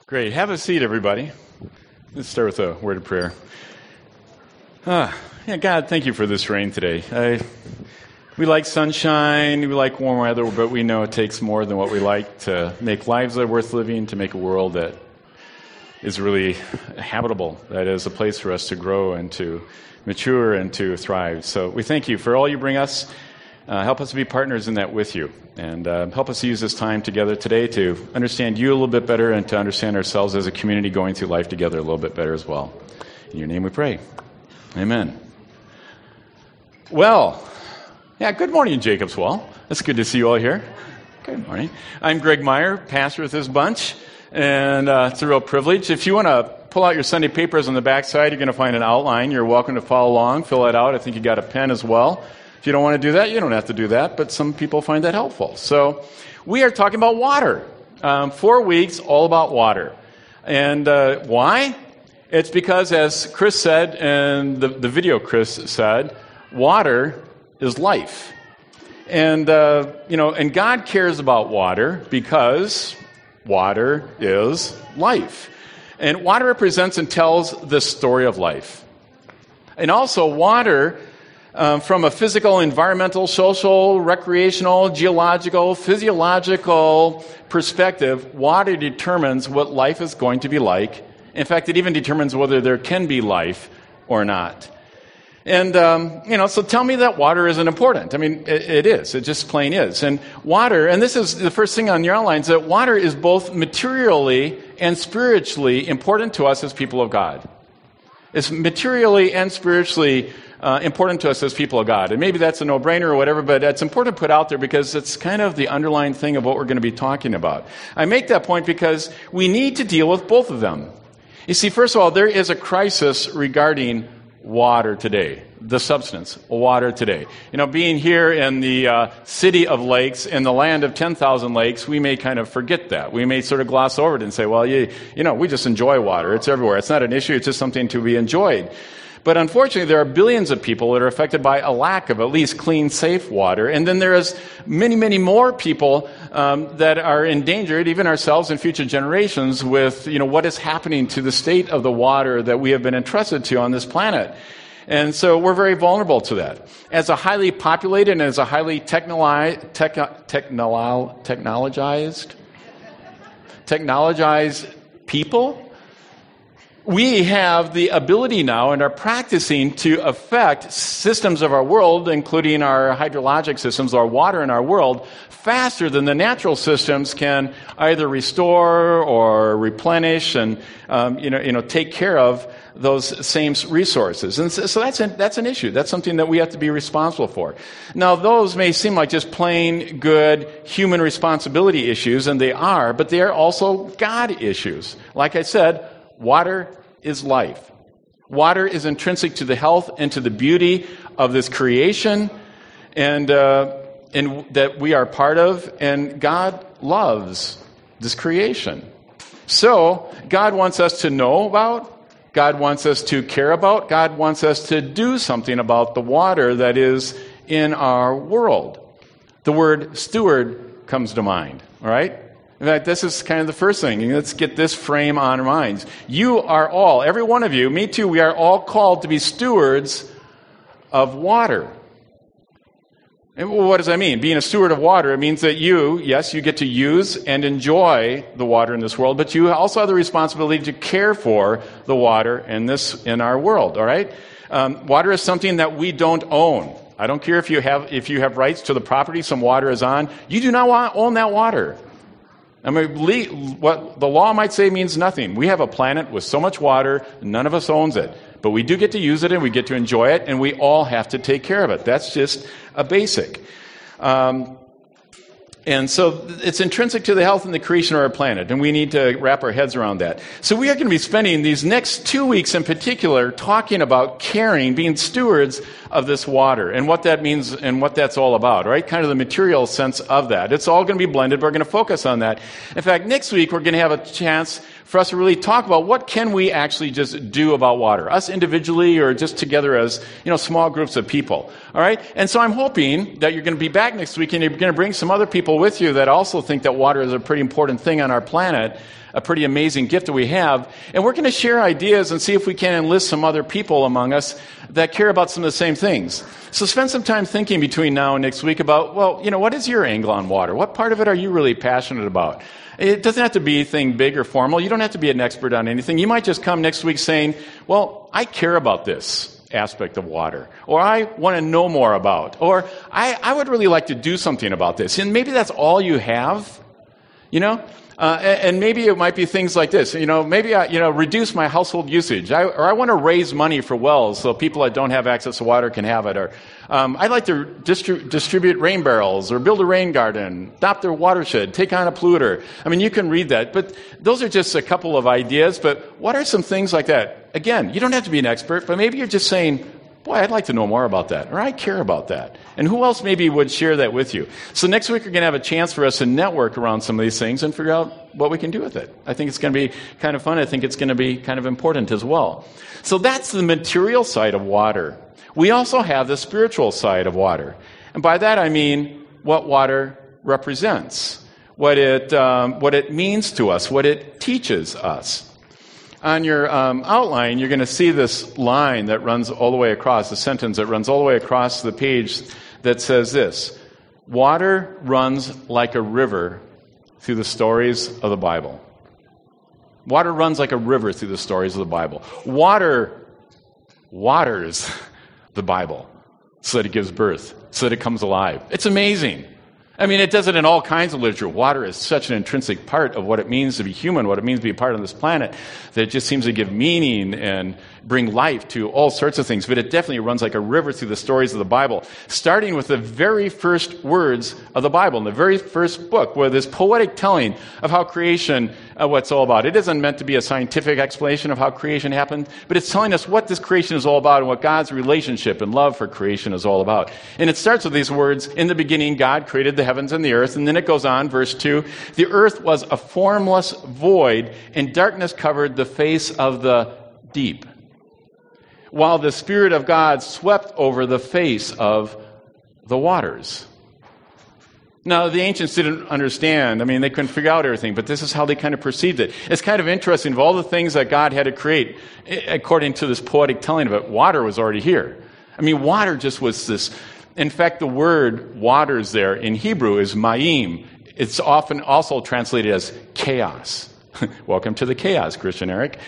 Great. Have a seat, everybody. Let's start with a word of prayer. God, thank you for this rain today. We like sunshine, we like warm weather, but we know it takes more than what we like to make lives that are worth living, to make a world that is really habitable, that is a place for us to grow and to mature and to thrive. So we thank you for all you bring us. Help us to be partners in that with you. And help us to use this time together today to understand you a little bit better and to understand ourselves as a community going through life together a little bit better as well. In your name we pray. Amen. Well, good morning, Jacob's Well. It's good to see you all here. Good morning. I'm Greg Meyer, pastor with this bunch, and it's a real privilege. If you want to pull out your Sunday papers on the back side, you're going to find an outline. You're welcome to follow along, fill it out. I think you got a pen as well. If you don't want to do that, you don't have to do that, but some people find that helpful. So we are talking about water. 4 weeks, all about water. And why? It's because, as Chris said, and the video Chris said, water is life. And, and God cares about water because water is life. And water represents and tells the story of life. And also water, from a physical, environmental, social, recreational, geological, physiological perspective, water determines what life is going to be like. In fact, it even determines whether there can be life or not. And, so tell me that water isn't important. I mean, it is. It just plain is. And water, and this is the first thing on your outline, is that water is both materially and spiritually important to us as people of God. It's materially and spiritually important to us as people of God. And maybe that's a no-brainer or whatever, but it's important to put out there because it's kind of the underlying thing of what we're going to be talking about. I make that point because we need to deal with both of them. You see, first of all, there is a crisis regarding water today, the substance, water today. Being here in the city of lakes, in the land of 10,000 lakes, we may kind of forget that. We may sort of gloss over it and say, well, we just enjoy water. It's everywhere. It's not an issue. It's just something to be enjoyed. But unfortunately, there are billions of people that are affected by a lack of at least clean, safe water. And then there is many, many more people that are endangered, even ourselves and future generations, with what is happening to the state of the water that we have been entrusted to on this planet. And so we're very vulnerable to that. As a highly populated and as a highly technologized people, we have the ability now and are practicing to affect systems of our world, including our hydrologic systems, our water in our world, faster than the natural systems can either restore or replenish and take care of those same resources. And so that's an issue. That's something that we have to be responsible for. Now, those may seem like just plain good human responsibility issues, and they are, but they are also God issues. Like I said, water is life. Water is intrinsic to the health and to the beauty of this creation and that we are part of, and God loves this creation. So, God wants us to know about, God wants us to care about, God wants us to do something about the water that is in our world. The word steward comes to mind, all right? In fact, this is kind of the first thing. Let's get this frame on our minds. You are all, every one of you, me too, we are all called to be stewards of water. And what does that mean? Being a steward of water, it means that you get to use and enjoy the water in this world, but you also have the responsibility to care for the water in our world, all right? Water is something that we don't own. I don't care if you have rights to the property some water is on. You do not own that water. I mean, what the law might say means nothing. We have a planet with so much water, none of us owns it. But we do get to use it, and we get to enjoy it, and we all have to take care of it. That's just a basic. And so it's intrinsic to the health and the creation of our planet, and we need to wrap our heads around that. So we are going to be spending these next 2 weeks in particular talking about caring, being stewards of this water, and what that means and what that's all about, right? Kind of the material sense of that. It's all going to be blended, but we're going to focus on that. In fact, next week we're going to have a chance for us to really talk about what can we actually just do about water, us individually or just together as, small groups of people. All right? And so I'm hoping that you're going to be back next week and you're going to bring some other people people with you that also think that water is a pretty important thing on our planet, a pretty amazing gift that we have. And we're going to share ideas and see if we can enlist some other people among us that care about some of the same things. So spend some time thinking between now and next week about, well, what is your angle on water? What part of it are you really passionate about? It doesn't have to be anything big or formal. You don't have to be an expert on anything. You might just come next week saying, well, I care about this aspect of water, or I want to know more about, or I would really like to do something about this. And maybe that's all you have, and maybe it might be things like this. Maybe I, reduce my household usage, or I want to raise money for wells so people that don't have access to water can have it, or I'd like to distribute rain barrels, or build a rain garden, adopt a watershed, take on a polluter. I mean, you can read that, but those are just a couple of ideas. But what are some things like that? Again, you don't have to be an expert, but maybe you're just saying, boy, I'd like to know more about that, or I care about that. And who else maybe would share that with you? So next week, we're going to have a chance for us to network around some of these things and figure out what we can do with it. I think it's going to be kind of fun. I think it's going to be kind of important as well. So that's the material side of water. We also have the spiritual side of water. And by that, I mean what water represents, what it means to us, what it teaches us. On your outline, you're going to see this line that runs all the way across, the sentence that runs all the way across the page that says this: water runs like a river through the stories of the Bible. Water runs like a river through the stories of the Bible. Water waters the Bible so that it gives birth, so that it comes alive. It's amazing. I mean, it does it in all kinds of literature. Water is such an intrinsic part of what it means to be human, what it means to be a part of this planet, that it just seems to give meaning and bring life to all sorts of things. But it definitely runs like a river through the stories of the Bible, starting with the very first words of the Bible, in the very first book, where this poetic telling of how creation, what it's all about. It isn't meant to be a scientific explanation of how creation happened, but it's telling us what this creation is all about and what God's relationship and love for creation is all about. And it starts with these words: in the beginning, God created the heavens and the earth. And then it goes on, verse 2, the earth was a formless void, and darkness covered the face of the deep, while the Spirit of God swept over the face of the waters. Now, the ancients didn't understand. I mean, they couldn't figure out everything, but this is how they kind of perceived it. It's kind of interesting. Of all the things that God had to create, according to this poetic telling of it, water was already here. I mean, water just was this. In fact, the word waters there in Hebrew is ma'im. It's often also translated as chaos. Welcome to the chaos, Christian Eric.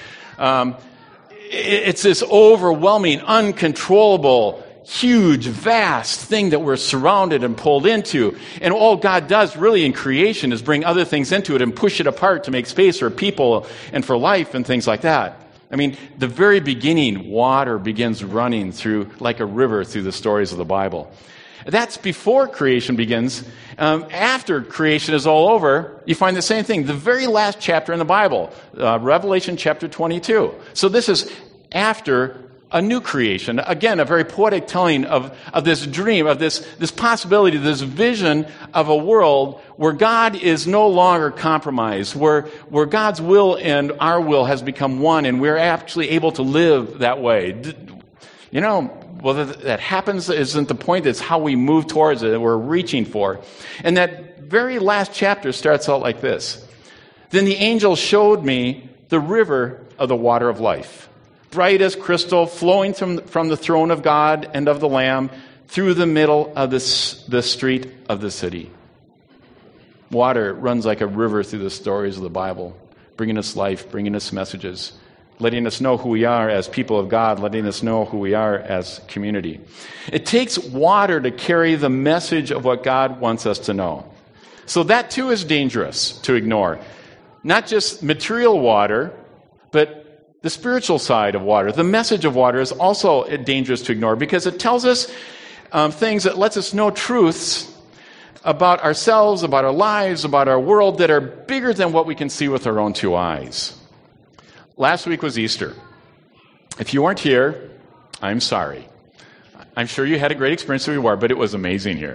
It's this overwhelming, uncontrollable, huge, vast thing that we're surrounded and pulled into. And all God does really in creation is bring other things into it and push it apart to make space for people and for life and things like that. I mean, the very beginning, water begins running through like a river through the stories of the Bible. That's before creation begins. After creation is all over, you find the same thing. The very last chapter in the Bible, Revelation chapter 22. So this is after a new creation. Again, a very poetic telling of this dream, of this possibility, this vision of a world where God is no longer compromised, where God's will and our will has become one, and we're actually able to live that way. Whether that happens isn't the point. It's how we move towards it, that we're reaching for. And that very last chapter starts out like this. Then the angel showed me the river of the water of life, bright as crystal, flowing from the throne of God and of the Lamb through the middle of the street of the city. Water runs like a river through the stories of the Bible, bringing us life, bringing us messages, letting us know who we are as people of God, letting us know who we are as community. It takes water to carry the message of what God wants us to know. So that too is dangerous to ignore. Not just material water, but the spiritual side of water. The message of water is also dangerous to ignore because it tells us things that lets us know truths about ourselves, about our lives, about our world that are bigger than what we can see with our own two eyes. Last week was Easter. If you weren't here, I'm sorry. I'm sure you had a great experience where you were, but it was amazing here.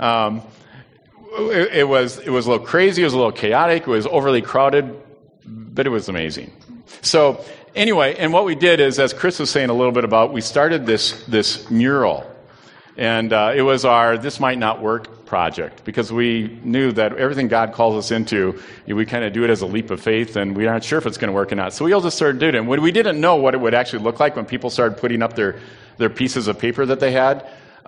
It was a little crazy, it was a little chaotic, it was overly crowded, but it was amazing. So anyway, and what we did is, as Chris was saying a little bit about, we started this mural And it was our This Might Not Work project, because we knew that everything God calls us into, we kind of do it as a leap of faith, and we aren't sure if it's going to work or not. So we all just started doing it. And when we didn't know what it would actually look like when people started putting up their pieces of paper that they had,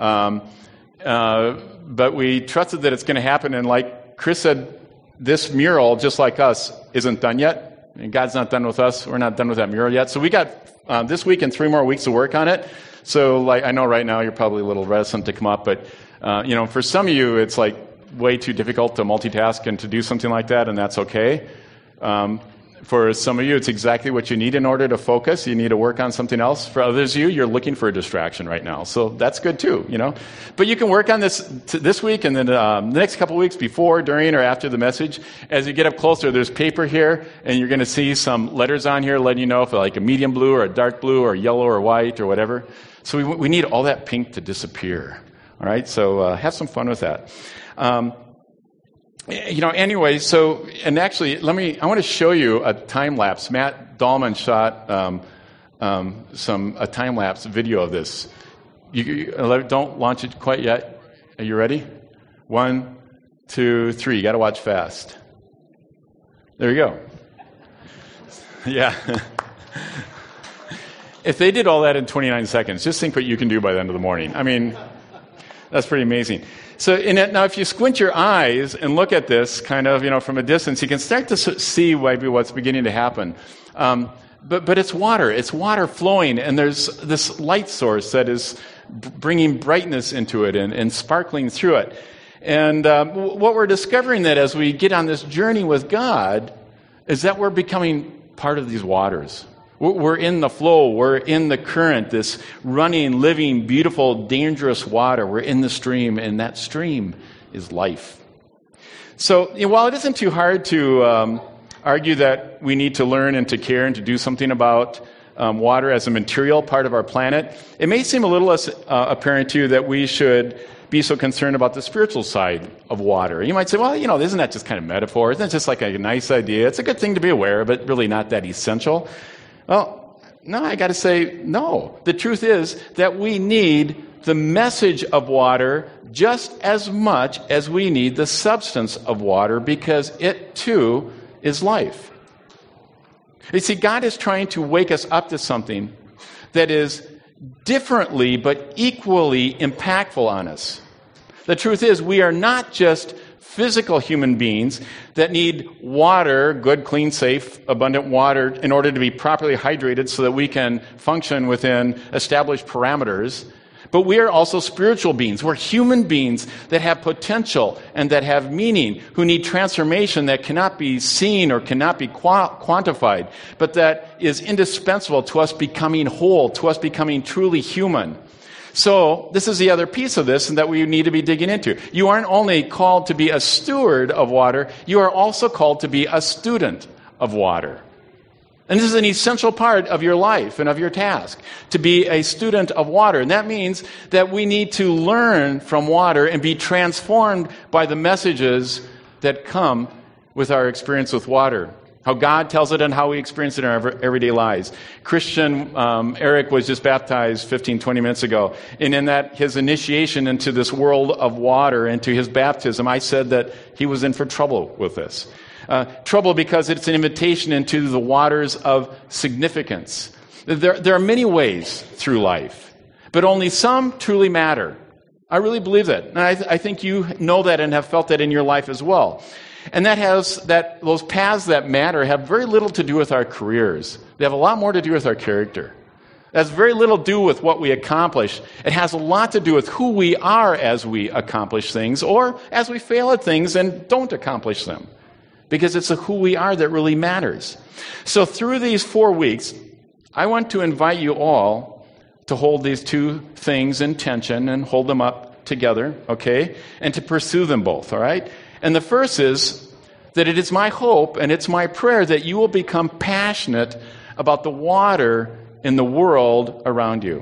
but we trusted that it's going to happen. And like Chris said, this mural, just like us, isn't done yet. And God's not done with us. We're not done with that mural yet. So we got this week and 3 more weeks to work on it. So, like, I know right now you're probably a little reticent to come up, but, for some of you, it's like way too difficult to multitask and to do something like that, and that's okay. For some of you, it's exactly what you need in order to focus. You need to work on something else. For others of you, you're looking for a distraction right now. So that's good too, But you can work on this week and then the next couple of weeks before, during, or after the message. As you get up closer, there's paper here, and you're going to see some letters on here letting you know if like a medium blue or a dark blue or yellow or white or whatever. So we need all that pink to disappear. All right? So have some fun with that. Anyway, so, and actually, I want to show you a time-lapse. Matt Dahlman shot a time-lapse video of this. Don't launch it quite yet. Are you ready? 1, 2, 3. You got to watch fast. There you go. Yeah. If they did all that in 29 seconds, just think what you can do by the end of the morning. I mean, that's pretty amazing. So now if you squint your eyes and look at this kind of, from a distance, you can start to see maybe what's beginning to happen. But it's water. It's water flowing, and there's this light source that is bringing brightness into it and sparkling through it. And what we're discovering that as we get on this journey with God is that we're becoming part of these waters. We're in the flow. We're in the current, this running, living, beautiful, dangerous water. We're in the stream, and that stream is life. So while it isn't too hard to argue that we need to learn and to care and to do something about water as a material part of our planet, it may seem a little less apparent to you that we should be so concerned about the spiritual side of water. You might say, well, isn't that just kind of metaphor? Isn't that just like a nice idea? It's a good thing to be aware of, but really not that essential. Well, no, I got to say no. The truth is that we need the message of water just as much as we need the substance of water, because it too is life. You see, God is trying to wake us up to something that is differently but equally impactful on us. The truth is, we are not just physical human beings that need water, good, clean, safe, abundant water, in order to be properly hydrated so that we can function within established parameters. But we are also spiritual beings. We're human beings that have potential and that have meaning, who need transformation that cannot be seen or cannot be quantified, but that is indispensable to us becoming whole, to us becoming truly human. So this is the other piece of this and that we need to be digging into. You aren't only called to be a steward of water, you are also called to be a student of water. And this is an essential part of your life and of your task, to be a student of water. And that means that we need to learn from water and be transformed by the messages that come with our experience with water. How God tells it and how we experience it in our everyday lives. Christian Eric was just baptized 15, 20 minutes ago. And in that, his initiation into this world of water, into his baptism, I said that he was in for trouble with this. Trouble because it's an invitation into the waters of significance. There are many ways through life, but only some truly matter. I really believe that. And I think you know that and have felt that in your life as well. And those paths that matter have very little to do with our careers. They have a lot more to do with our character. It has very little to do with what we accomplish. It has a lot to do with who we are as we accomplish things, or as we fail at things and don't accomplish them. Because it's who we are that really matters. So through these 4 weeks, I want to invite you all to hold these two things in tension and hold them up together, okay? And to pursue them both, all right? And the first is that it is my hope and it's my prayer that you will become passionate about the water in the world around you.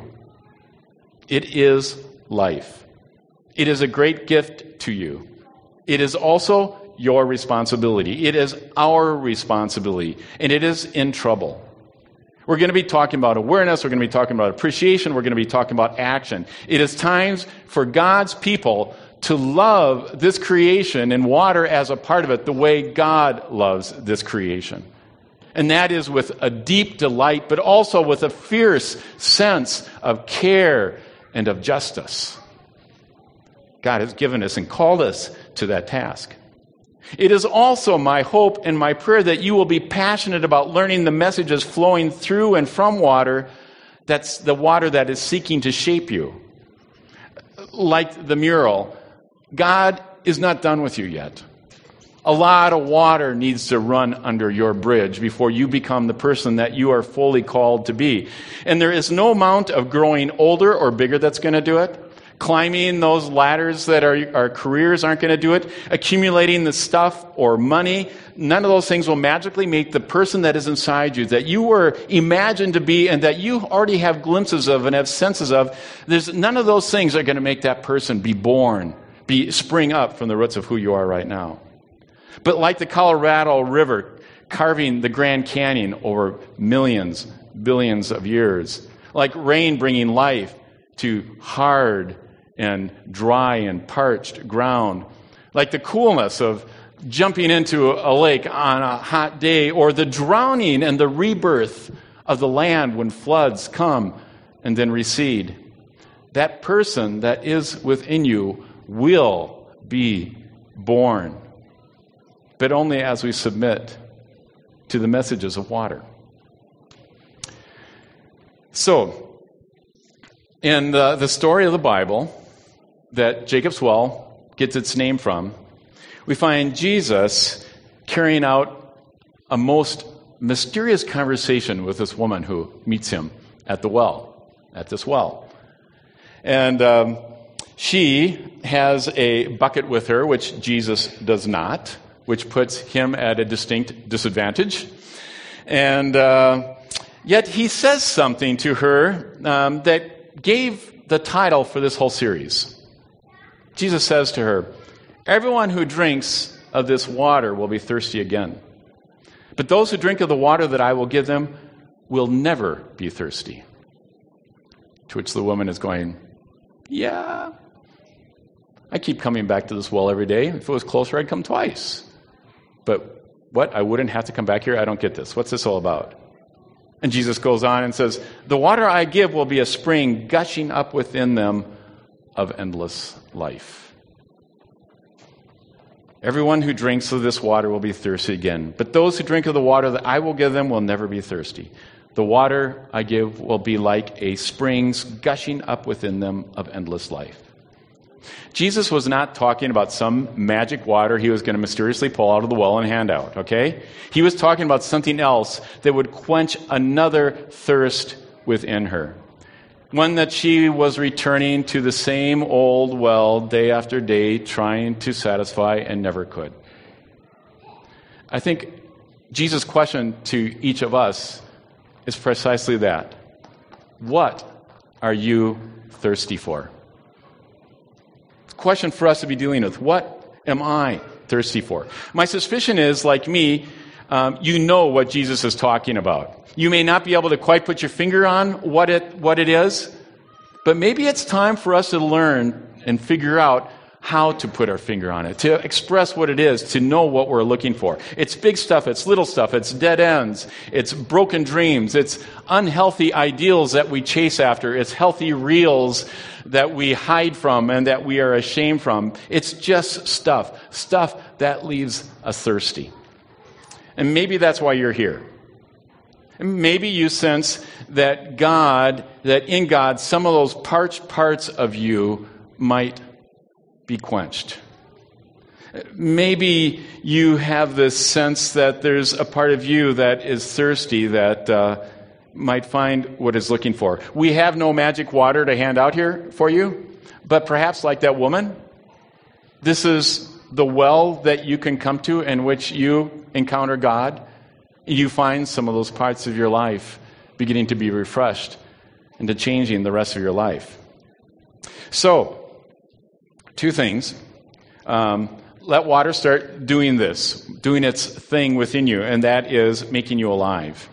It is life. It is a great gift to you. It is also your responsibility. It is our responsibility, and it is in trouble. We're going to be talking about awareness. We're going to be talking about appreciation. We're going to be talking about action. It is time for God's people to love this creation and water as a part of it the way God loves this creation. And that is with a deep delight, but also with a fierce sense of care and of justice. God has given us and called us to that task. It is also my hope and my prayer that you will be passionate about learning the messages flowing through and from water. That's the water that is seeking to shape you. Like the mural, God is not done with you yet. A lot of water needs to run under your bridge before you become the person that you are fully called to be. And there is no amount of growing older or bigger that's going to do it. Climbing those ladders that are our careers aren't going to do it. Accumulating the stuff or money, none of those things will magically make the person that is inside you, that you were imagined to be and that you already have glimpses of and have senses of. None of those things are going to make that person be born, spring up from the roots of who you are right now. But like the Colorado River carving the Grand Canyon over millions, billions of years, like rain bringing life to hard and dry and parched ground, like the coolness of jumping into a lake on a hot day, or the drowning and the rebirth of the land when floods come and then recede. That person that is within you will be born, but only as we submit to the messages of water. So, in the story of the Bible that Jacob's Well gets its name from, we find Jesus carrying out a most mysterious conversation with this woman who meets him at this well. And she has a bucket with her, which Jesus does not, which puts him at a distinct disadvantage. And yet he says something to her that gave the title for this whole series. Jesus says to her, "Everyone who drinks of this water will be thirsty again. But those who drink of the water that I will give them will never be thirsty." To which the woman is going, "Yeah, I keep coming back to this well every day. If it was closer, I'd come twice. But what? I wouldn't have to come back here? I don't get this. What's this all about?" And Jesus goes on and says, "The water I give will be a spring gushing up within them of endless life. Everyone who drinks of this water will be thirsty again. But those who drink of the water that I will give them will never be thirsty. The water I give will be like a springs gushing up within them of endless life." Jesus was not talking about some magic water he was going to mysteriously pull out of the well and hand out, okay? He was talking about something else that would quench another thirst within her. One that she was returning to the same old well day after day, trying to satisfy and never could. I think Jesus' question to each of us is precisely that. What are you thirsty for? It's a question for us to be dealing with. What am I thirsty for? My suspicion is, like me, you know what Jesus is talking about. You may not be able to quite put your finger on what it is, but maybe it's time for us to learn and figure out how to put our finger on it, to express what it is, to know what we're looking for. It's big stuff, it's little stuff, it's dead ends, it's broken dreams, it's unhealthy ideals that we chase after, it's healthy reals that we hide from and that we are ashamed from. It's just stuff that leaves us thirsty. And maybe that's why you're here. And maybe you sense that in God, some of those parched parts of you might be quenched. Maybe you have this sense that there's a part of you that is thirsty, that might find what it's looking for. We have no magic water to hand out here for you, but perhaps like that woman, this is the well that you can come to in which you encounter God. You find some of those parts of your life beginning to be refreshed into changing the rest of your life. So, two things. Let water start doing its thing within you, and that is making you alive.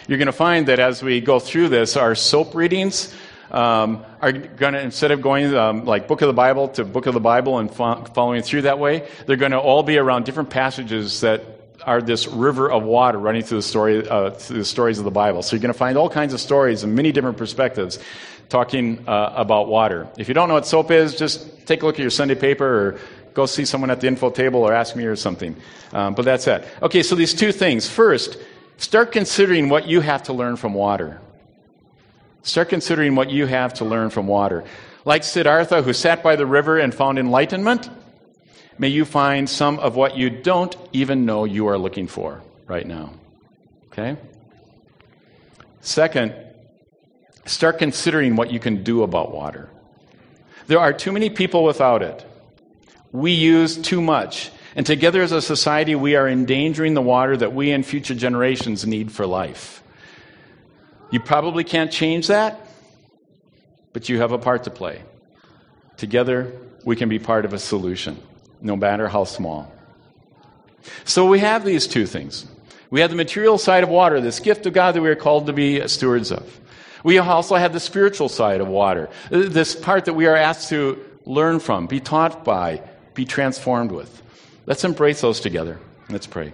You're going to find that as we go through this, our SOAP readings are going to, instead of going like book of the Bible to book of the Bible and following through that way, they're going to all be around different passages that are this river of water running through the stories of the Bible. So you're going to find all kinds of stories and many different perspectives talking about water. If you don't know what SOAP is, just take a look at your Sunday paper or go see someone at the info table or ask me or something. But that's it. Okay, so these two things. First, start considering what you have to learn from water. Start considering what you have to learn from water. Like Siddhartha, who sat by the river and found enlightenment, may you find some of what you don't even know you are looking for right now. Okay? Second, start considering what you can do about water. There are too many people without it. We use too much. And together as a society, we are endangering the water that we and future generations need for life. You probably can't change that, but you have a part to play. Together, we can be part of a solution, no matter how small. So we have these two things. We have the material side of water, this gift of God that we are called to be stewards of. We also have the spiritual side of water, this part that we are asked to learn from, be taught by, be transformed with. Let's embrace those together. Let's pray.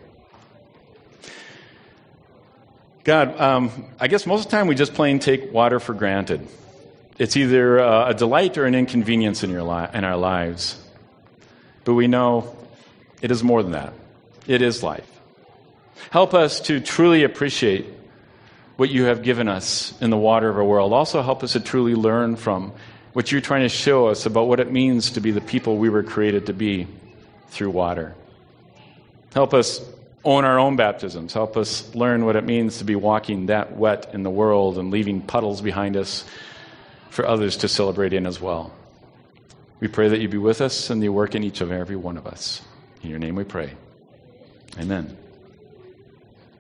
God, I guess most of the time we just plain take water for granted. It's either a delight or an inconvenience in our lives. But we know it is more than that. It is life. Help us to truly appreciate what you have given us in the water of our world. Also help us to truly learn from what you're trying to show us about what it means to be the people we were created to be through water. Help us own our own baptisms. Help us learn what it means to be walking that wet in the world and leaving puddles behind us for others to celebrate in as well. We pray that you be with us and you work in each and every one of us. In your name we pray. Amen.